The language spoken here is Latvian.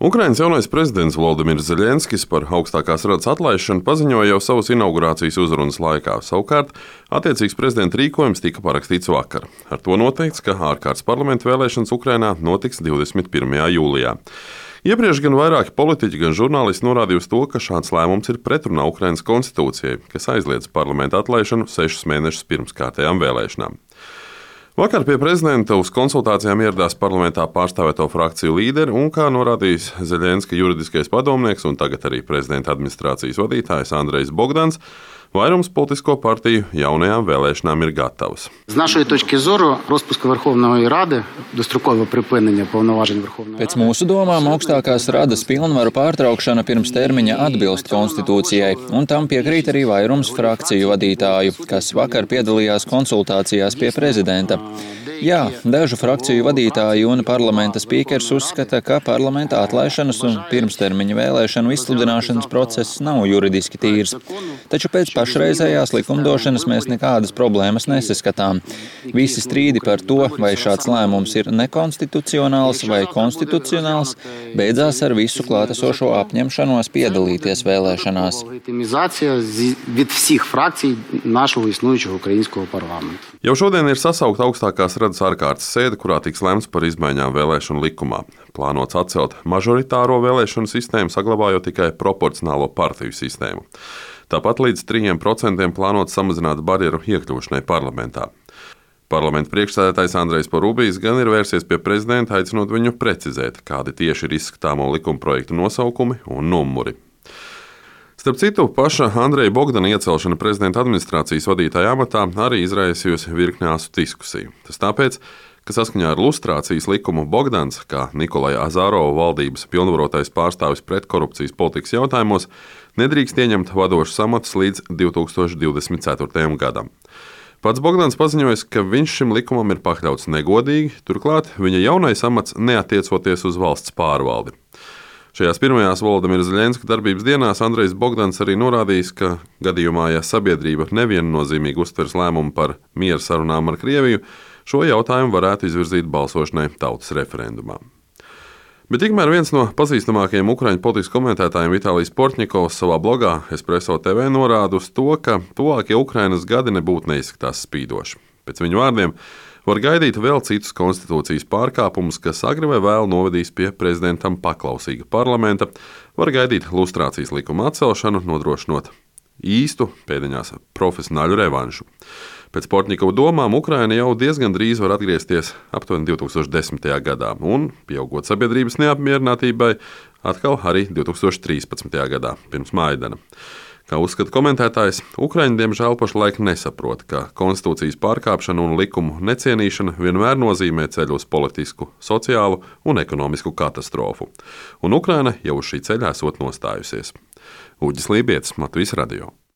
Ukrainas jaunais prezidents Volodimirs Zeļenskis par augstākās radas atlaišanu paziņoja jau savas inaugurācijas uzrunas laikā. Savukārt, attiecīgs prezidenta rīkojums tika parakstīts vakar. Ar to noteikts, ka ārkārtas parlamenta vēlēšanas Ukrainā notiks 21. jūlijā. Iepriekš gan vairāki politiķi, gan žurnālisti norādīja uz to, ka šāds lēmums ir pretrunā Ukrainas konstitūcijai, kas aizliedz parlamenta atlaišanu 6 mēnešus pirms kārtējām vēlēšanām. Vakar pie prezidenta uz konsultācijām ieradās parlamentā pārstāvēto frakciju līderi un, kā norādījis Zeļenska juridiskais padomnieks un tagad arī prezidenta administrācijas vadītājs Andrejs Bogdans, vairums politisko partiju jaunajām vēlēšanām ir gatavas. З нашої точки зору, розпуск Верховної Ради, дострокове припинення повноважень Верховної Ради. Pēc mūsu domām, augstākās radas pilnvaru pārtraukšana pirms termiņa atbilst konstitūcijai, un tam piekrīt arī vairums frakciju vadītāju, kas vakar piedalījās konsultācijās pie prezidenta. Jā, dažu frakciju vadītāji un parlamenta spīkers uzskata, ka parlamenta atlaišanas un pirmstermiņa vēlēšanu izsludināšanas process nav juridiski tīrs. Taču pēc pašreizējās likumdošanas mēs nekādas problēmas nesaskatām. Visi strīdi par to, vai šāds lēmums ir nekonstitucionāls vai konstitucionāls, beidzās ar visu klātesošo apņemšanos piedalīties vēlēšanās. Від всіх фракцій нашого існуючого українського парламенту. Jau šodien ir sasaukta augstākās radas ārkārtas sēde, kurā tiks lemts par izmaiņām vēlēšanu likumā. Plānots atcelt mažoritāro vēlēšanu sistēmu, saglabājot tikai proporcionālo partiju sistēmu. Tāpat līdz 3% plānots samazināt barjeru iekļūšanai parlamentā. Parlamenta priekšsēdētājs Andrejs Porubijs gan ir vērsies pie prezidenta, aicinot viņu precizēt, kādi tieši ir izskatāmo likumprojektu nosaukumi un numuri. Starp citu, paša Andreja Bogdana iecelšana prezidenta administrācijas vadītāja amatā arī izraisījusi virkni asu diskusiju. Tas tāpēc, ka saskaņā ar lustrācijas likumu Bogdans, kā Nikolaja Azārova valdības pilnvarotais pārstāvis pretkorupcijas politikas jautājumos, nedrīkst ieņemt vadošus amatus līdz 2024. gadam. Pats Bogdans paziņoja, ka viņš šim likumam ir pakļauts negodīgi, turklāt viņa jaunais amats neatiecoties uz valsts pārvaldi. Šajās pirmajās Volodimira Zeļenska darbības dienās Andrejs Bogdans arī norādījis, ka gadījumā, ja sabiedrība neviennozīmīgi uztvers lēmumu par miera sarunām ar Krieviju, šo jautājumu varētu izvirzīt balsošanai tautas referendumā. Bet tikmēr viens no pazīstamākajiem ukraiņu politikas komentētājiem Vitālijs Portņikovs savā blogā Espresso TV norāda uz to, ka tuvākie Ukrainas gadi nebūtu neizskatās spīdoši. Pēc viņa vārdiem, var gaidīt vēl citus konstitūcijas pārkāpumus, kas agri vai vēl novedīs pie prezidentam paklausīga parlamenta, var gaidīt lustrācijas likuma atcelšanu, nodrošinot īstu, pēdiņās, profesionāļu revanšu. Pēc Portņikova domām Ukraina jau diezgan drīz var atgriezties aptuveni 2010. gadā, un, pieaugot sabiedrības neapmierinātībai, atkal arī 2013. gadā, pirms Maidana. Kā uzskata komentētājs, Ukraiņi diemžēl pašlaik nesaprot, ka konstitūcijas pārkāpšana un likumu necienīšana vienmēr nozīmē ceļu uz politisku, sociālu un ekonomisku katastrofu. Un Ukraina jau uz šī ceļa esot nostājusies. Uģis Lībietis, Latvijas radio.